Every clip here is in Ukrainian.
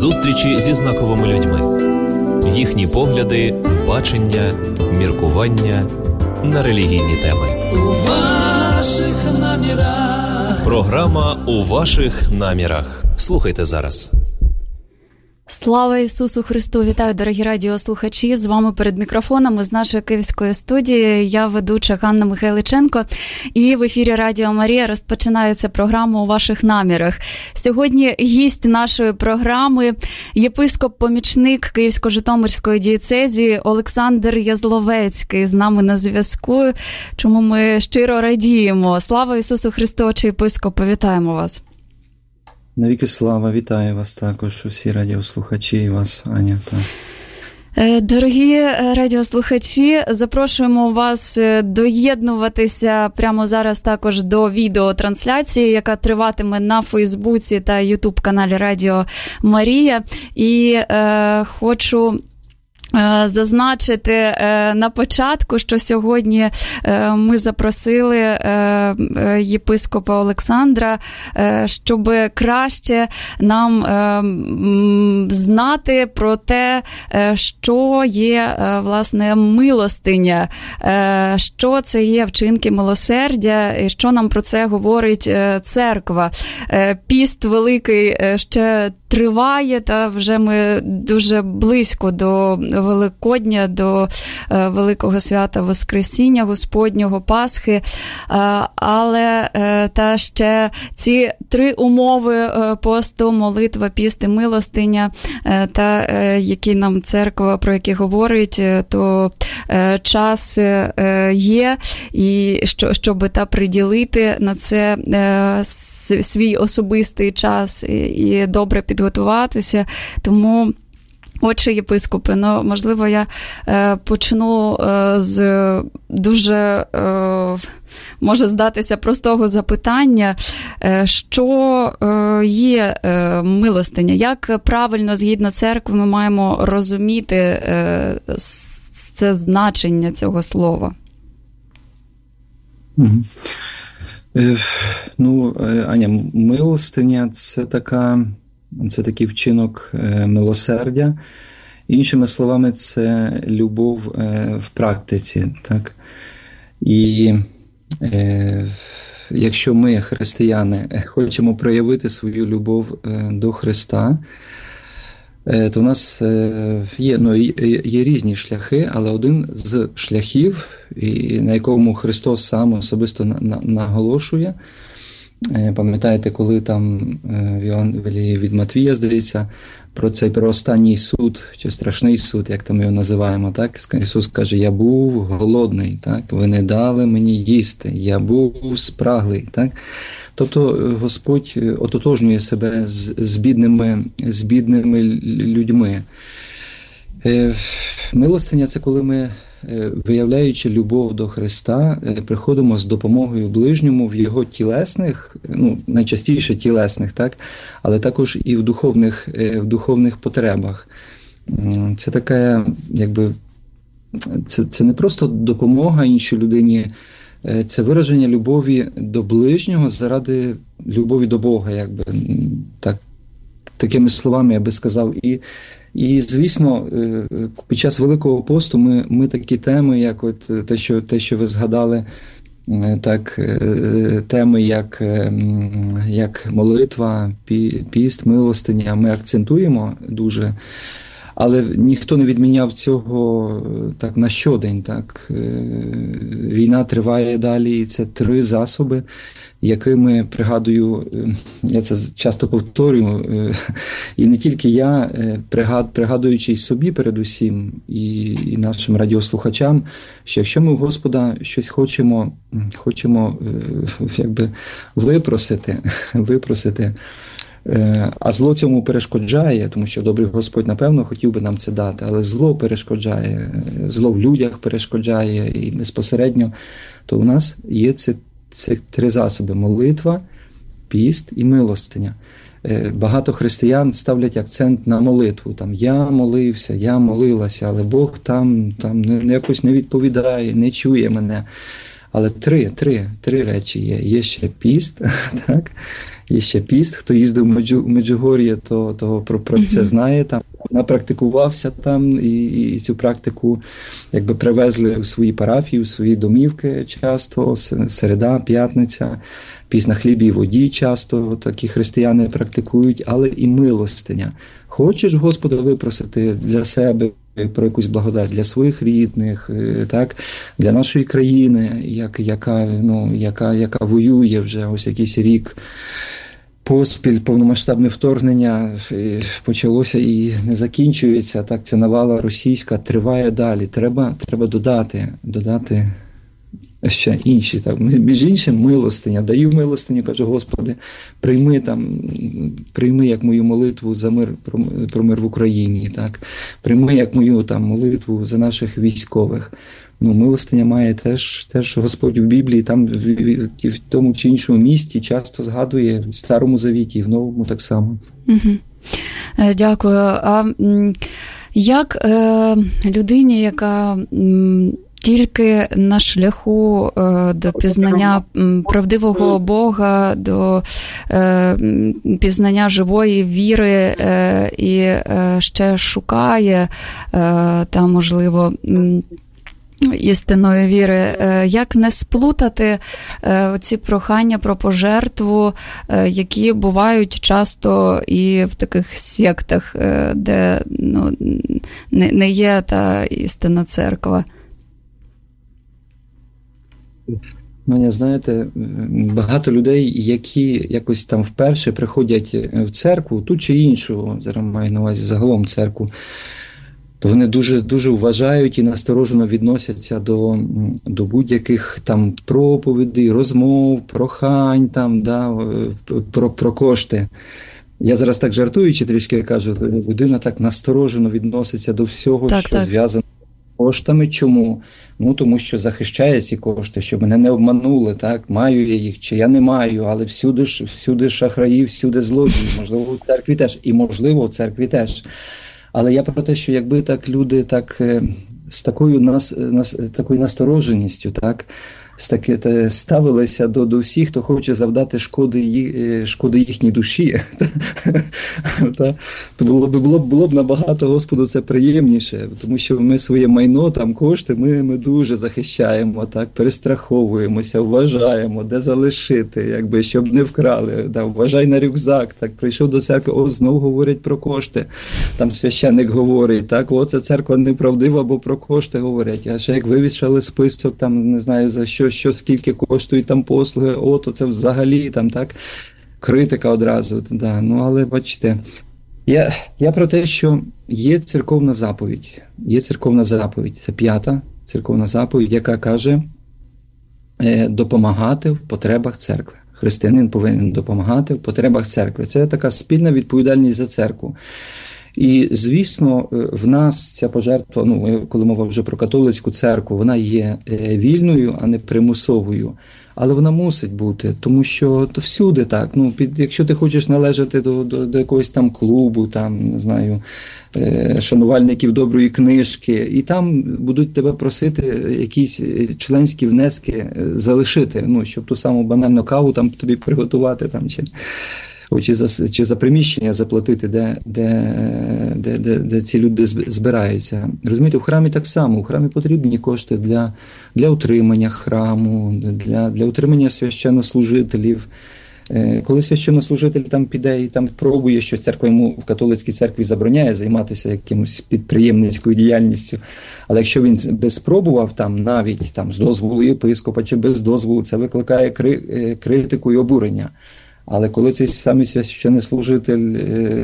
Зустрічі зі знаковими людьми. Їхні погляди, бачення, міркування на релігійні теми. У ваших намірах. Програма «У ваших намірах». Слухайте зараз. Слава Ісусу Христу! Вітаю, дорогі радіослухачі! З вами перед мікрофонами з нашої київської студії я ведуча Ганна Михайличенко. І в ефірі Радіо Марія розпочинається програма «У ваших намірах». Сьогодні гість нашої програми – єпископ-помічник Київсько-Житомирської дієцезії Олександр Язловецький з нами на зв'язку, чому ми щиро радіємо. Слава Ісусу Христу, отче єпископе! Вітаємо вас! Навіки слава, вітаю вас також, усі радіослухачі і вас, Аня. Дорогі радіослухачі, запрошуємо вас доєднуватися прямо зараз також до відеотрансляції, яка триватиме на Фейсбуці та Ютуб-каналі Радіо Марія. І хочу зазначити на початку, що сьогодні ми запросили єпископа Олександра, щоб краще нам знати про те, що є, власне, милостиня, що це є вчинки милосердя, і що нам про це говорить церква. Піст великий ще триває, та вже ми дуже близько до Великодня, до Великого свята Воскресіння Господнього, Пасхи, але та ще ці три умови посту, молитва, піст і милостиня, та які нам церква, про які говорить, то час є, і щоб та приділити на це свій особистий час і добре підготуватися. Тому, отче єпископе, можливо, я почну з дуже, може здатися, простого запитання. Що є милостиня? Як правильно, згідно церкви, ми маємо розуміти це значення цього слова? Аня, милостиня – це такий вчинок милосердя. Іншими словами, це любов в практиці. Так? І якщо ми, християни, хочемо проявити свою любов до Христа, то в нас є різні шляхи, але один з шляхів, на якому Христос сам особисто наголошує, пам'ятаєте, коли там в Євангелії від Матвія, здається, про останній суд, чи страшний суд, як там його називаємо, так? Ісус каже, я був голодний, так? Ви не дали мені їсти, я був спраглий, так? Тобто Господь ототожнює себе з бідними людьми. Милостиня – це коли ми, виявляючи любов до Христа, приходимо з допомогою ближньому в його тілесних, найчастіше тілесних, так, але також і в духовних потребах. Це така, це не просто допомога іншій людині, це вираження любові до ближнього заради любові до Бога, такими словами я би сказав. І, звісно, під час Великого посту ми такі теми, як от те, що ви згадали, так, теми, як молитва, піст, милостиня, ми акцентуємо дуже, але ніхто не відміняв цього так на щодень. Так. Війна триває далі, і це три засоби, якими, пригадую, я це часто повторюю, і не тільки я, пригадуючи й собі передусім, і нашим радіослухачам, що якщо ми у Господа щось хочемо випросити, а зло цьому перешкоджає, тому що добрий Господь, напевно, хотів би нам це дати, але зло перешкоджає, зло в людях перешкоджає і безпосередньо, то у нас є це три засоби – молитва, піст і милостиня. Багато християн ставлять акцент на молитву. Там, я молився, я молилася, але Бог там якось не відповідає, не чує мене. Але три речі є. Є ще піст, так? Є ще піст. Хто їздив в Меджугор'я, то про це знає. Там напрактикувався там, і цю практику якби привезли у свої парафії, у свої домівки часто, середа, п'ятниця. Піст на хлібі і воді часто такі християни практикують, але і милостиня. Хочеш Господа випросити для себе про якусь благодать, для своїх рідних, так, для нашої країни, яка воює вже ось якийсь рік поспіль, повномасштабне вторгнення почалося і не закінчується, так, ця навала російська триває далі. Треба додати ще інші. Так. Між іншим, милостиня. Даю милостиню, каже, Господи, прийми як мою молитву за мир, про мир в Україні. Так. Прийми як мою там молитву за наших військових. Милостиня має теж Господь в Біблії, там в тому чи іншому місті часто згадує в Старому Завіті, і в Новому так само. Угу. Дякую. А як людині, яка тільки на шляху до пізнання правдивого Бога, до пізнання живої віри і ще шукає там, можливо, істинної віри, як не сплутати ці прохання про пожертву, які бувають часто і в таких сектах, де не є та істинна церква? Знаєте, багато людей, які якось там вперше приходять в церкву, ту чи іншу, зараз маю на увазі загалом церкву, то вони дуже вважають і насторожено відносяться до будь-яких там проповідей, розмов, прохань, там, про кошти. Я зараз так жартуючи трішки кажу, людина так насторожено відноситься до всього, що зв'язано з коштами. Чому? Тому що захищає ці кошти, щоб мене не обманули, так? Маю я їх, чи я не маю, але всюди шахраї, всюди злодії, можливо, в церкві теж, і можливо, в церкві теж. Але я про те, що якби так люди так з такою настороженістю, так, ставилися до всіх, хто хоче завдати шкоди їхній душі, то було б набагато Господу це приємніше, тому що ми своє майно, там кошти, ми дуже захищаємо, так, перестраховуємося, вважаємо, де залишити, якби, щоб не вкрали, вважай на рюкзак, так, прийшов до церкви, знову говорять про кошти, там священник говорить, так, це церква неправдива, бо про кошти говорять, а ще як вивішали список, там, не знаю, за що скільки коштують там послуги, то це взагалі там, так, критика одразу, але бачите, я про те, що є церковна заповідь, це 5-та церковна заповідь, яка каже допомагати в потребах церкви. Християнин повинен допомагати в потребах церкви. Це така спільна відповідальність за церкву. І, звісно, в нас ця пожертва, коли мова вже про католицьку церкву, вона є вільною, а не примусовою. Але вона мусить бути, тому що то всюди так. Якщо ти хочеш належати до якогось там клубу, там, не знаю, шанувальників доброї книжки, і там будуть тебе просити якісь членські внески залишити, щоб ту саму банальну каву там тобі приготувати, там, чи за приміщення заплатити, де ці люди збираються. Розумієте, в храмі так само. В храмі потрібні кошти для утримання храму, для утримання священнослужителів. Коли священнослужитель там піде і там пробує, що церква йому в католицькій церкві забороняє займатися якимось підприємницькою діяльністю, але якщо він би спробував там навіть там з дозволу єпископа чи без дозволу, це викликає критику і обурення. Але коли цей самий священнослужитель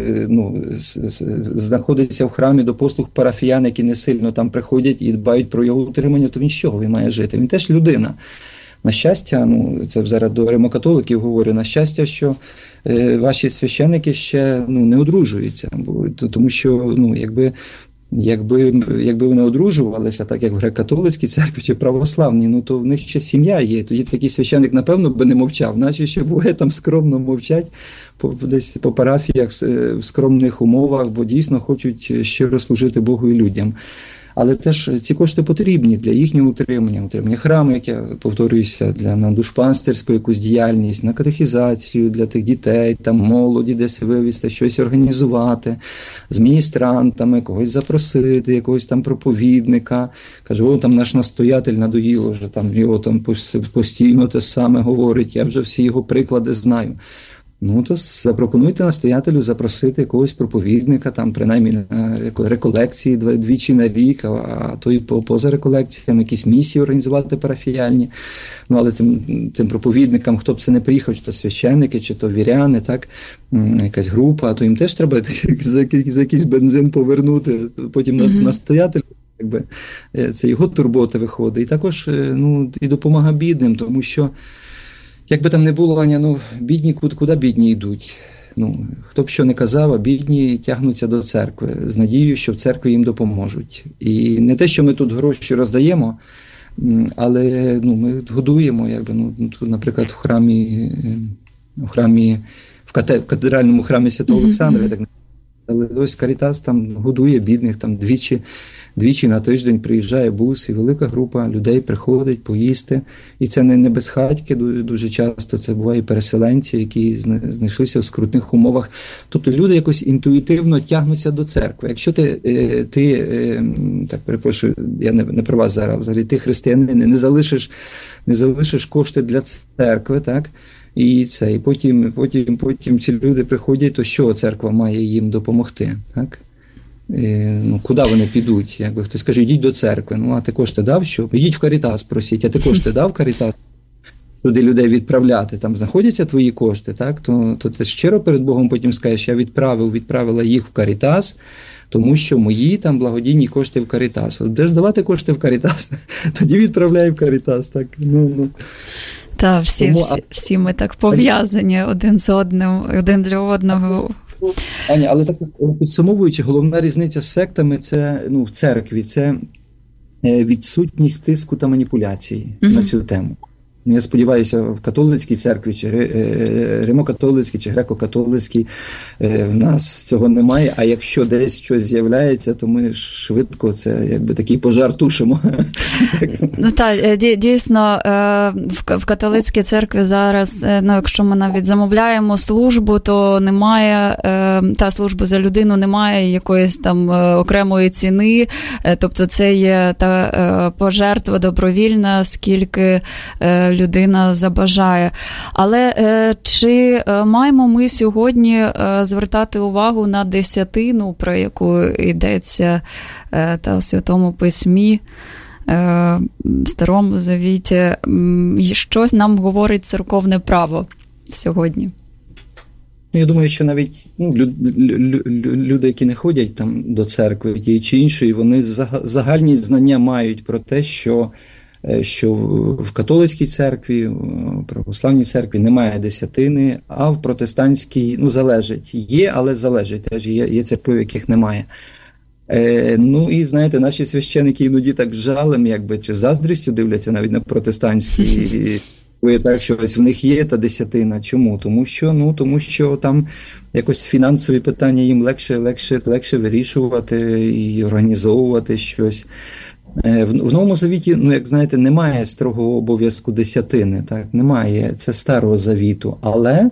знаходиться в храмі до послуг парафіян, які не сильно там приходять і дбають про його утримання, то він з чого він має жити? Він теж людина. На щастя, це зараз до римокатоликів говорю, на щастя, що ваші священники ще не одружуються, тому що якби вони одружувалися, так як в греко-католицькій церкві чи православній, то в них ще сім'я є. Тоді такий священник, напевно, би не мовчав, наче ще буває там скромно мовчать десь по парафіях в скромних умовах, бо дійсно хочуть щиро служити Богу і людям. Але теж ці кошти потрібні для їхнього утримання храму, як я повторююся, на душпастирську якусь діяльність, на катехізацію для тих дітей, там молоді десь вивезти, щось організувати, з міністрантами, когось запросити, якогось там проповідника. Каже, о, там наш настоятель надоїло вже, там його там постійно те саме говорить, я вже всі його приклади знаю. Ну, то запропонуйте настоятелю запросити якогось проповідника, там, принаймні, на реколекції двічі на рік, а то і поза реколекціями якісь місії організувати парафіяльні. Ну, але тим проповідникам, хто б це не приїхав, чи то священники, чи то віряни, так, якась група, то їм теж треба за якийсь бензин повернути, потім настоятелю. Якби, це його турбота виходить. І також і допомога бідним, тому що як би там не було, Аня, бідні, куди бідні йдуть? Хто б що не казав, а бідні тягнуться до церкви з надією, що в церкві їм допоможуть. І не те, що ми тут гроші роздаємо, але ми годуємо, тут, наприклад, в катедральному храмі Святого Олександра, але ось Карітас там годує бідних, там двічі на тиждень приїжджає бус, і велика група людей приходить поїсти. І це не безхатьки дуже часто, це буває переселенці, які знайшлися в скрутних умовах. Тобто люди якось інтуїтивно тягнуться до церкви. Якщо ти так перепрошую, я не про вас зараз, взагалі, ти християнин, не залишиш кошти для церкви, так? І потім ці люди приходять, то що церква має їм допомогти, так? Куди вони підуть? Якби хтось каже, йдіть до церкви, а ти кошти дав, що? Йдіть в Карітас просіть, а ти кошти дав в Карітас? Туди людей відправляти, там знаходяться твої кошти, так? То ти щиро перед Богом потім скажеш, я відправила їх в Карітас, тому що мої там благодійні кошти в Карітас. От будеш давати кошти в Карітас, тоді відправляй в Карітас, так? Та, всі ми так пов'язані один з одним, один для одного. Аня, але так підсумовуючи, головна різниця з сектами це, в церкві, це відсутність тиску та маніпуляції на цю тему. Я сподіваюся, в католицькій церкві, чи римо-католицькій, чи греко-католицькій в нас цього немає, а якщо десь щось з'являється, то ми швидко це якби такий пожар тушимо. Так, дійсно, в католицькій церкві зараз, якщо ми навіть замовляємо службу, то немає, та служба за людину немає якоїсь там окремої ціни, тобто це є та пожертва добровільна, скільки людина забажає. Але чи маємо ми сьогодні звертати увагу на десятину, про яку йдеться та в Святому Письмі, в Старому Завіті? Щось нам говорить церковне право сьогодні? Я думаю, що навіть люди, які не ходять там до церкви тієї чи іншої, вони загальні знання мають про те, що в католицькій церкві, в православній церкві немає десятини, а в протестантській, залежить. Є, але залежить. Теж є церкви, в яких немає. І, знаєте, наші священики іноді так жалем, чи заздрістю дивляться навіть на протестантські, так, що ось в них є та десятина. Чому? Тому що там якось фінансові питання їм легше вирішувати і організовувати щось. В Новому Завіті, як знаєте, немає строгого обов'язку десятини, так, немає, це Старого Завіту, але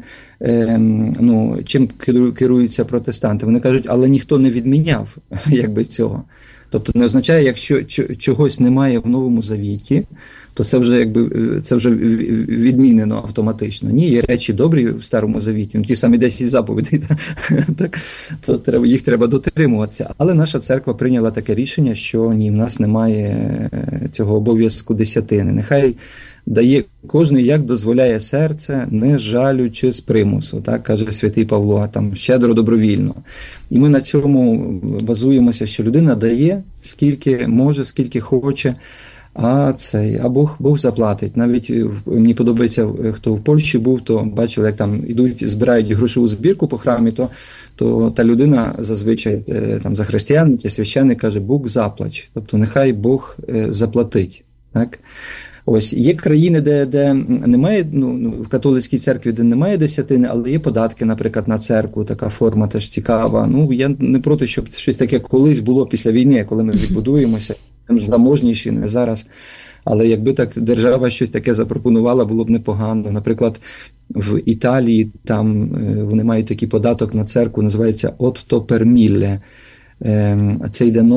чим керуються протестанти? Вони кажуть, але ніхто не відміняв, цього. Тобто не означає, якщо чогось немає в Новому Завіті, то це вже відмінено автоматично. Ні, є речі добрі в Старому Завіті, ті самі 10 заповідей, так, то їх треба дотримуватися. Але наша церква прийняла таке рішення, що ні, в нас немає цього обов'язку десятини. Нехай дає кожен, як дозволяє серце, не жалючи з примусу, так, каже святий Павло, там щедро добровільно. І ми на цьому базуємося, що людина дає, скільки може, скільки хоче, а Бог заплатить. Навіть мені подобається, хто в Польщі був, то бачили, як там збирають грошову збірку по храмі, то та людина зазвичай там за християн, священник каже, Бог заплач. Тобто нехай Бог заплатить. Так? Ось, є країни, де немає, в католицькій церкві, де немає десятини, але є податки, наприклад, на церкву, така форма теж цікава. Я не проти, щоб щось таке колись було після війни, коли ми відбудуємося, заможніші, не зараз. Але якби так держава щось таке запропонувала, було б непогано. Наприклад, в Італії там вони мають такий податок на церкву, називається «Otto per mille». Це йде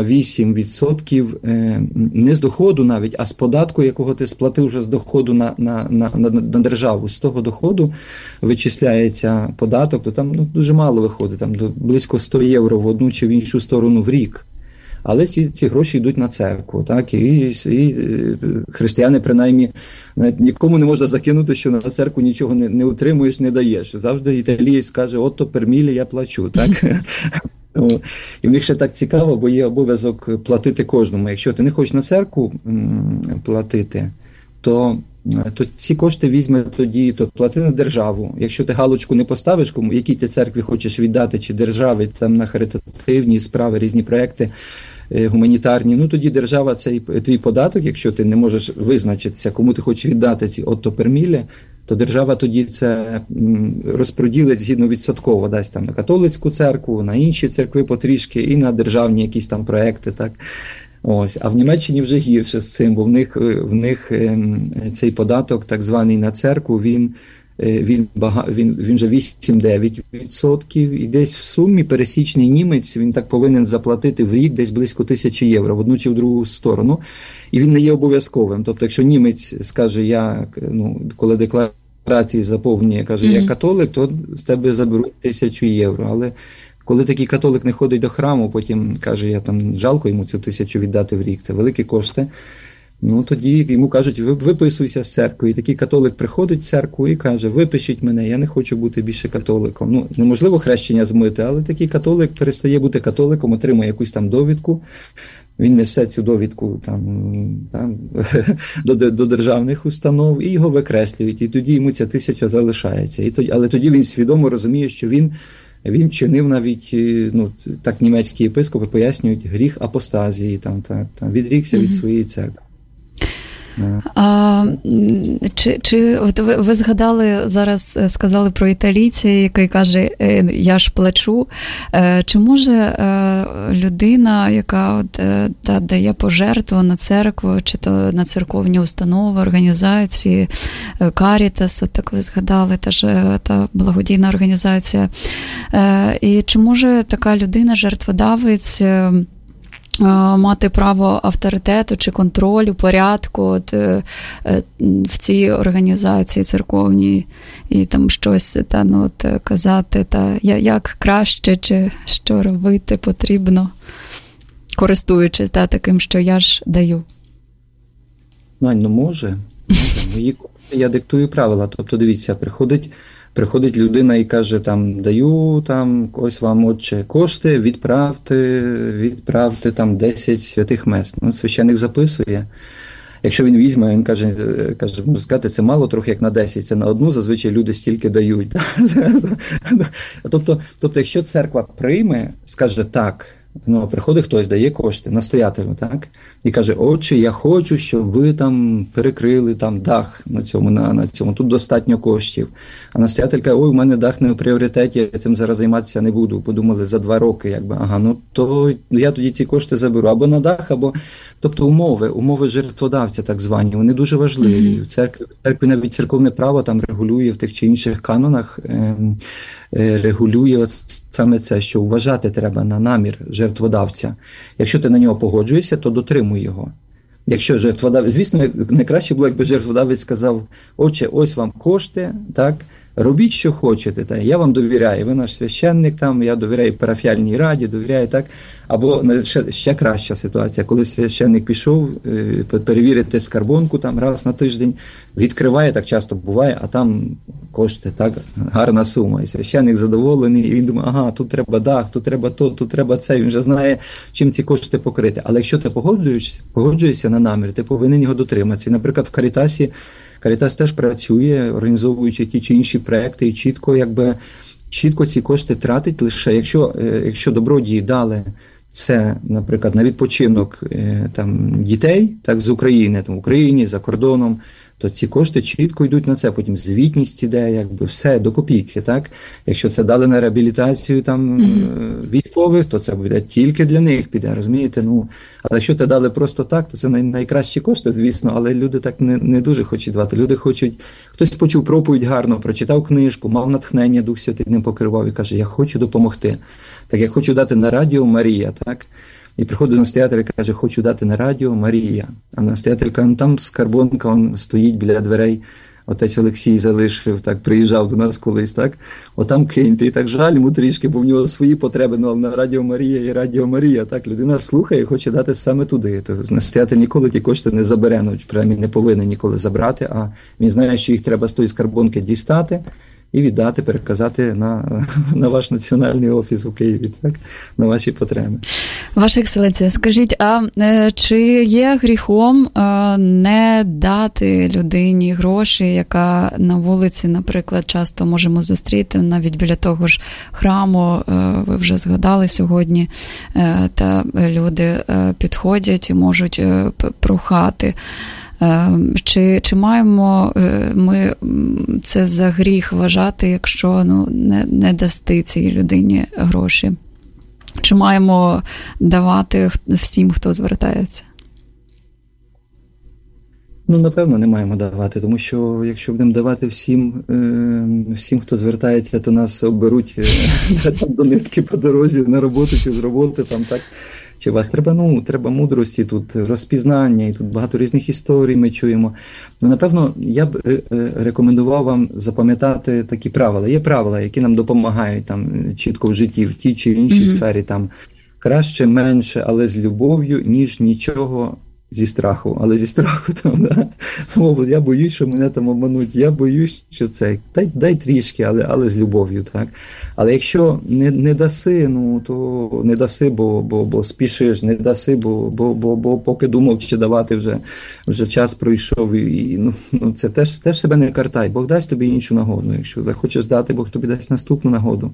0,8% не з доходу навіть, а з податку, якого ти сплатив вже з доходу на державу. З того доходу вичисляється податок, то там дуже мало виходить, там близько 100 євро в одну чи в іншу сторону в рік. Але ці гроші йдуть на церкву, так, і християни, принаймні, нікому не можна закинути, що на церкву нічого не утримуєш, не даєш. Завжди італієць скаже, «Otto per mille я плачу», так. І в них ще так цікаво, бо є обов'язок платити кожному. Якщо ти не хочеш на церкву платити, то ці кошти візьме тоді, то плати на державу. Якщо ти галочку не поставиш, якій ти церкві хочеш віддати, чи державі, там на харитативні справи, різні проекти гуманітарні, тоді держава цей твій податок, якщо ти не можеш визначитися, кому ти хочеш віддати ці «Otto per mille», то держава тоді це розподілить згідно відсотково, дасть там на католицьку церкву, на інші церкви потрішки і на державні якісь там проекти, так. Ось, а в Німеччині вже гірше з цим, бо в них цей податок, так званий на церкву, він вже 8-9%, і десь в сумі пересічний німець, він так повинен заплатити в рік десь близько 1000 євро в одну чи в другу сторону, і він не є обов'язковим. Тобто, якщо німець скаже, коли декларації заповнює, каже, я католик, то з тебе заберуть 1000 євро, але коли такий католик не ходить до храму, потім каже, жалко йому цю 1000 віддати в рік, це великі кошти, тоді йому кажуть, виписуйся з церкви. І такий католик приходить в церкву і каже, випишіть мене, я не хочу бути більше католиком. Неможливо хрещення змити, але такий католик перестає бути католиком, отримує якусь там довідку, він несе цю довідку до державних установ і його викреслюють, і тоді йому ця 1000 залишається. Але тоді він свідомо розуміє, що він чинив навіть, так німецькі єпископи пояснюють, гріх апостазії, відрікся від своєї церкви. От ви згадали, зараз сказали про італійця, який каже, я ж плачу. Чи може людина, яка дає пожертву на церкву, чи то на церковні установи, організації, Карітас, так ви згадали, теж та благодійна організація, і чи може така людина, жертводавець, мати право авторитету чи контролю, порядку в цій організації церковній і там щось казати, як краще чи що робити потрібно, користуючись таким, що я ж даю? Може. Я диктую правила. Тобто, дивіться, приходить людина і каже, даю, ось вам, отче, кошти, відправте 10 святих мес. Священник записує. Якщо він візьме, він каже, можна сказати, це мало трохи, як на 10, це на одну, зазвичай люди стільки дають. Тобто, якщо церква прийме, скаже так, приходить хтось, дає кошти настоятелю, так? І каже, отче, я хочу, щоб ви перекрили дах на цьому, тут достатньо коштів. А настоятель каже, у мене дах не в пріоритеті, я цим зараз займатися не буду. Подумали, за 2 роки, то я тоді ці кошти заберу. Або на дах, або... Тобто умови жертводавця, так звані, вони дуже важливі. В церкві навіть церковне право регулює в тих чи інших канонах, регулює саме це, що вважати треба на намір жертводавця. Якщо ти на нього погоджуєшся, то дотримуй його. Якщо жертводавець, звісно, найкраще було, якби жертводавець сказав, отче, ось вам кошти, так, робіть, що хочете, я вам довіряю, ви наш священник, я довіряю парафіальній раді, довіряю, так. Або ще краща ситуація, коли священник пішов перевірити скарбонку раз на тиждень, відкриває, так часто буває, а там кошти, так, гарна сума. І священник задоволений, і він думає, тут треба дах, тут треба тут треба це, він вже знає, чим ці кошти покрити. Але якщо ти погоджуєшся на намір, ти повинен його дотриматися. Наприклад, в Карітас теж працює, організовуючи ті чи інші проекти, і чітко ці кошти тратить лише, якщо добродії дали це, наприклад, на відпочинок там, дітей, так, з України, там, в Україні, за кордоном, то ці кошти чітко йдуть на це. Потім звітність іде, якби все до копійки, так? Якщо це дали на реабілітацію там військових, то це буде тільки для них піде, розумієте? Ну, але якщо це дали просто так, то це найкращі кошти, звісно, але люди так не дуже хочуть давати. Люди хочуть, хтось почув проповідь гарно, прочитав книжку, мав натхнення, Дух Святий ним покривав і каже, я хочу допомогти. Так, я хочу дати на радіо Марія, так? І приходить настоятель і каже, хочу дати на радіо Марія. А настоятель каже, там скарбонка, он стоїть біля дверей. Отець Олексій залишив, так, приїжджав до нас колись, так. Отам киньте. І так жаль йому трішки, бо в нього свої потреби, ну, але на радіо Марія і радіо Марія, так. Людина слухає і хоче дати саме туди. То настоятель ніколи ті кошти не забере, ну, принаймні не повинен ніколи забрати, а він знає, що їх треба з тої скарбонки дістати і віддати, переказати на ваш національний офіс у Києві, так, на ваші потреби. Ваша екселенція, скажіть, а чи є гріхом не дати людині гроші, яка на вулиці, наприклад, часто можемо зустріти, навіть біля того ж храму, ви вже згадали сьогодні, та люди підходять і можуть прохати. Чи маємо ми це за гріх вважати, якщо не дасти цій людині гроші? Чи маємо давати всім, хто звертається? Ну, напевно, не маємо давати, тому що якщо будемо давати всім, хто звертається, то нас оберуть там до нитки по дорозі на роботу чи з роботи, там, так. Чи вас треба мудрості, тут розпізнання, і тут багато різних історій ми чуємо. Ну, напевно, я б рекомендував вам запам'ятати такі правила. Є правила, які нам допомагають там чітко в житті, в тій чи іншій сфері, там краще, менше, але з любов'ю, ніж нічого зі страху. Але зі страху там, да. Я боюсь, що мене там обмануть, я боюсь, що це, дай трішки, але з любов'ю, так. Але якщо не даси, ну, то не даси, бо спішиш, не даси, бо поки думав, чи давати, вже час пройшов, і ну, це теж себе не картай. Бог дасть тобі іншу нагоду. Якщо захочеш дати, Бог тобі дасть наступну нагоду.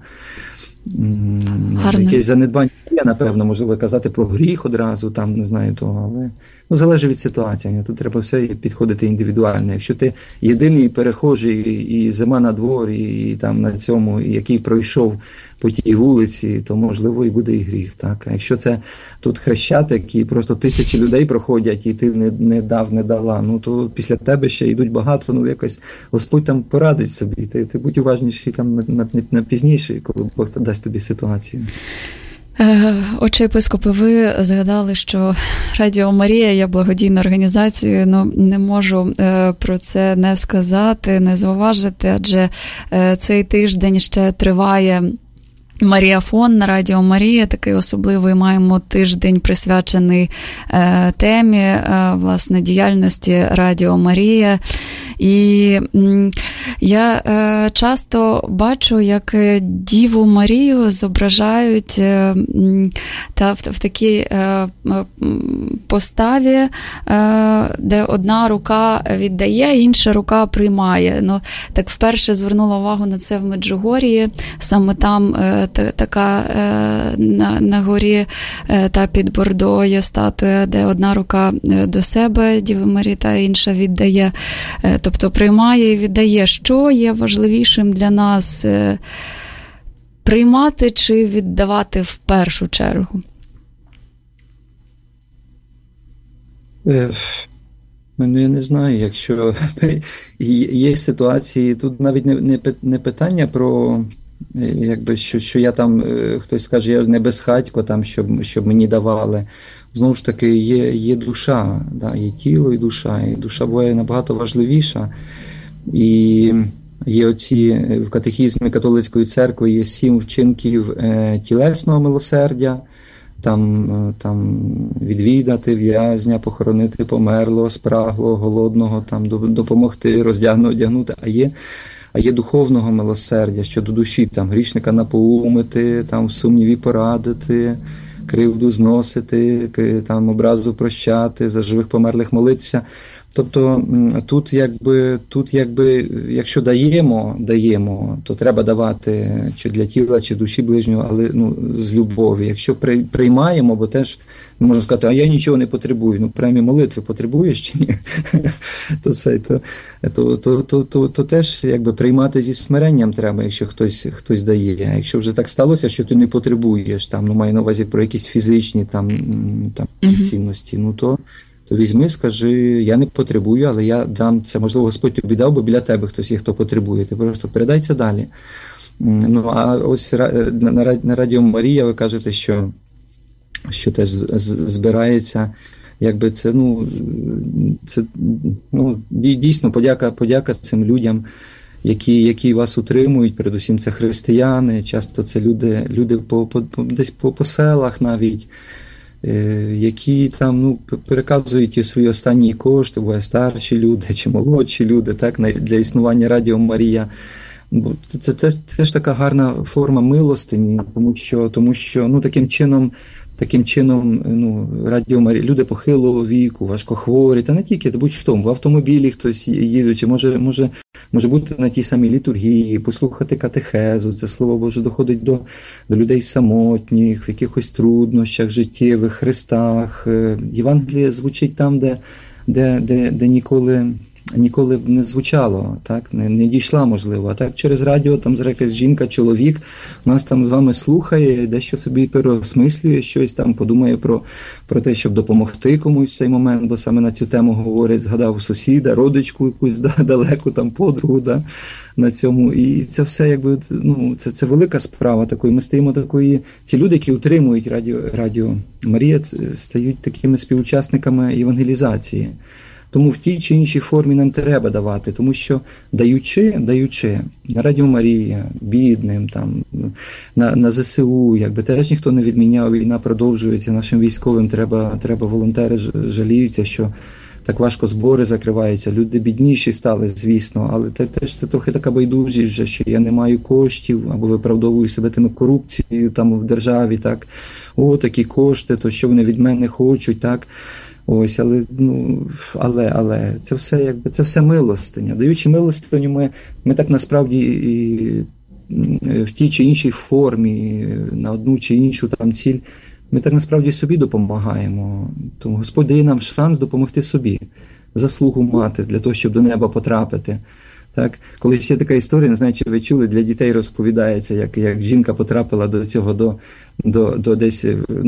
Якесь занедбання є, напевно, можливо казати про гріх одразу, там, не знаю того, але залежить від ситуації. Тут треба все підходити індивідуально. Якщо ти єдиний перехожий, і зима на дворі, і там на цьому, який пройшов по тій вулиці, то, можливо, і буде і гріх. Так? А якщо це тут Хрещатик, і просто тисячі людей проходять, і ти не дав, не дала, ну, то після тебе ще йдуть багато, ну, якось Господь там порадить собі. Ти будь уважніший там на пізніше, коли Бог дасть тобі ситуацію. Отче єпископе, ви згадали, що Радіо Марія є благодійною організацією, ну не можу про це не сказати, не зауважити, адже цей тиждень ще триває Маріафон на Радіо Марія, такий особливий, маємо тиждень присвячений темі, власне, діяльності Радіо Марія. І я часто бачу, як Діву Марію зображають в такій поставі, де одна рука віддає, інша рука приймає. Ну, так вперше звернула увагу на це в Меджугор'ї, саме там така на горі та під Бордо є статуя, де одна рука до себе Діви Марії, та інша віддає. Тобто приймає і віддає. Що є важливішим для нас? Приймати чи віддавати в першу чергу? Ну, я не знаю, якщо є ситуації, тут навіть не питання про, якби, що я там, хтось скаже, я не безхатько, там, щоб мені давали. Знову ж таки, є душа, да, є тіло і душа буває набагато важливіша. І є в катехізмі католицької церкви є 7 вчинків тілесного милосердя, там відвідати в'язня, похоронити померлого, спраглого, голодного, там допомогти, одягнути, а є духовного милосердя щодо душі, там грішника напоумити, там в сумніві порадити, кривду зносити, там образу прощати, за живих померлих молитися. Тобто тут якби, якщо даємо, то треба давати чи для тіла, чи душі ближнього, але з любові. Якщо приймаємо, бо теж можна сказати, а я нічого не потребую. Прямі молитви потребуєш чи ні? То теж якби приймати зі смиренням треба, якщо хтось дає. А якщо вже так сталося, що ти не потребуєш, маю на увазі про якісь фізичні цінності, то візьми, скажи, я не потребую, але я дам це, можливо, Господь тобі дав, бо біля тебе хтось є, хто потребує. Ти просто передай це далі. А ось на Радіо Марія ви кажете, що теж збирається, якби це дійсно подяка цим людям, які вас утримують, передусім це християни, часто це люди десь по селах навіть, які там переказують свої останні кошти, буває старші люди чи молодші люди, так, для існування Радіо Марія. Це теж така гарна форма милостині, тому що таким чином Радіо Марія, люди похилого віку, важкохворі, та не тільки, будь-хто, в автомобілі хтось їдучи, може бути на тій самій літургії, послухати катехезу, це Слово Боже доходить до людей самотніх, в якихось труднощах життєвих, хрестах. Євангеліє звучить там, де ніколи б не звучало, так, не дійшла, можливо. А так через радіо, там якась жінка, чоловік, нас там з вами слухає, дещо собі переосмислює щось, там подумає про те, щоб допомогти комусь в цей момент, бо саме на цю тему говорять, згадав сусіда, родичку якусь, далеку, там подругу, на цьому. І це все, якби, це велика справа такої. Ми стаємо такої, ці люди, які утримують Радіо Марія, стають такими співучасниками евангелізації. Тому в тій чи іншій формі нам треба давати, тому що даючи на Радіо Марія, бідним, на ЗСУ, якби теж ніхто не відміняв, війна продовжується, нашим військовим треба волонтери жаліються, що так важко збори закриваються, люди бідніші стали, звісно, але теж це трохи така байдужість вже, що я не маю коштів, або виправдовую себе тими корупцією там в державі, так, такі кошти, то що вони від мене хочуть, так. Ось, але це все, якби, це все милостиня. Даючи милостиню, ми так насправді і в тій чи іншій формі, на одну чи іншу там ціль, ми так насправді собі допомагаємо. Тому Господь дає нам шанс допомогти собі, заслугу мати для того, щоб до неба потрапити. Так, колись є така історія, не знаю, чи ви чули, для дітей розповідається, як жінка потрапила до цього, до десь,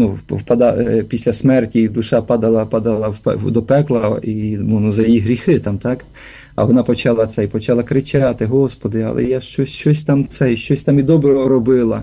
після смерті душа падала до пекла і за її гріхи там, так? А вона почала кричати: Господи, але я щось там і доброго робила.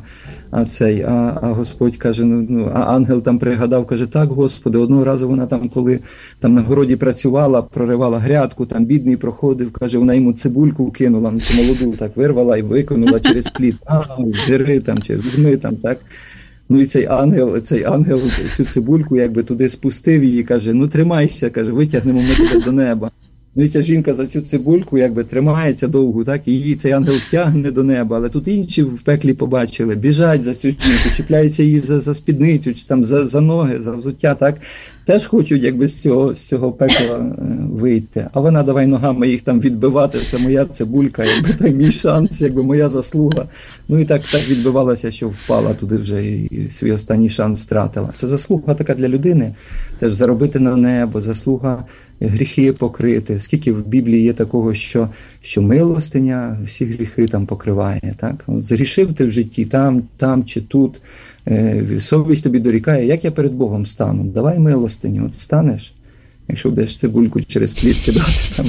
А Господь каже, а ангел там пригадав, каже: так, Господи, одного разу вона там, коли там на городі працювала, проривала грядку, там бідний проходив, каже, вона йому цибульку кинула, цю молоду так вирвала і викинула через плід, жири там, чи візьми там, так. І цей ангел цю цибульку якби туди спустив її, каже: тримайся, каже, витягнемо ми тебе до неба. І ця жінка за цю цибульку якби тримається довго, так, і її цей ангел тягне до неба, але тут інші в пеклі побачили, біжать за цю жінку, чіпляються її за спідницю, чи там за ноги, за взуття, так, теж хочуть якби з цього пекла вийти. А вона давай ногами їх там відбивати, це моя цибулька, якби мій шанс, якби моя заслуга. І так відбивалася, що впала туди вже і свій останній шанс втратила. Це заслуга така для людини, теж заробити на небо, заслуга гріхи покрити. Скільки в Біблії є такого, що милостиня всі гріхи там покриває, так? От згрішив ти в житті там чи тут, совість тобі дорікає, як я перед Богом стану? Давай милостиню, от станеш, якщо будеш цибульку через плід кидати там.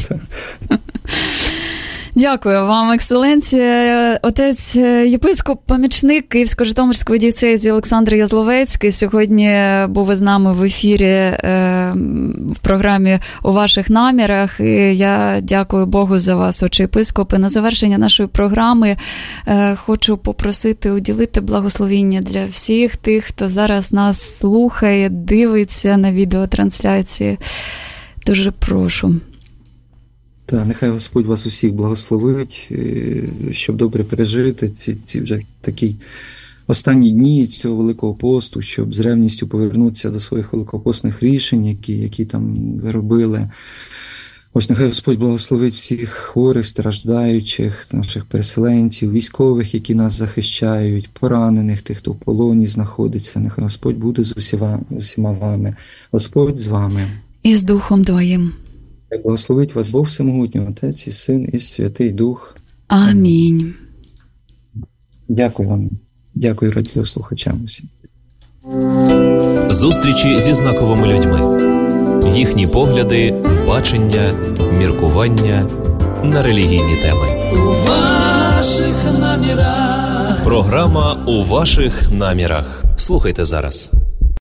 Дякую вам, екселенція. Отець єпископ, помічник Київсько-Житомирської дієцезії Олександр Язловецький сьогодні був із нами в ефірі в програмі «У ваших намірах». І я дякую Богу за вас, отче єпископ. І на завершення нашої програми хочу попросити уділити благословіння для всіх тих, хто зараз нас слухає, дивиться на відеотрансляції. Дуже прошу. Так, нехай Господь вас усіх благословить, щоб добре пережити ці вже такі останні дні цього Великого посту, щоб з ревністю повернутися до своїх великопостних рішень, які там ви робили. Ось нехай Господь благословить всіх хворих, страждаючих, наших переселенців, військових, які нас захищають, поранених, тих, хто в полоні знаходиться. Нехай Господь буде з усіма вами. Господь з вами. І з Духом Твоїм. Хай благословить вас Бог Всемогутній, Отець і Син, і Святий Дух. Амінь. Дякую вам. Дякую радіослухачам усім. Зустрічі зі знаковими людьми. Їхні погляди, бачення, міркування на релігійні теми. У ваших намірах. Програма «У ваших намірах». Слухайте зараз.